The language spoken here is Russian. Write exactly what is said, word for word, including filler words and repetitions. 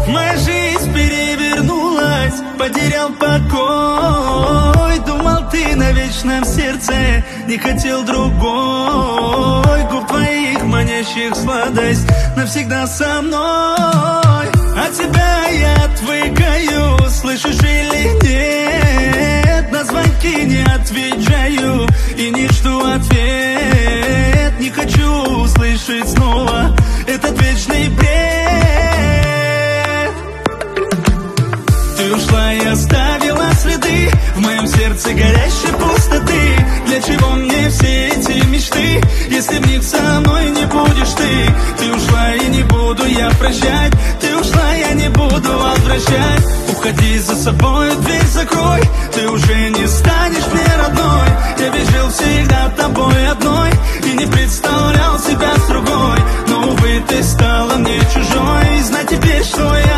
Моя жизнь перевернулась, потерял покой. Думал, ты навечно в сердце, не хотел другой. Губ твоих манящих сладость навсегда со мной. От тебя я отвыкаю, слышишь или нет? На звонки не отвечаю и не жду ответ. Не хочу услышать снова этот вечный бред. Ты ушла и оставила следы в моем сердце горящей пустоты. Для чего мне все эти мечты, если в них со мной не будешь ты? Ты ушла и не буду я прощать. Ты ушла, я не буду возвращать. Уходи, за собой дверь закрой. Ты уже не станешь мне родной. Я ведь жил всегда тобой одной и не представлял себя с другой. Но, увы, ты стала мне чужой. Знай теперь, что я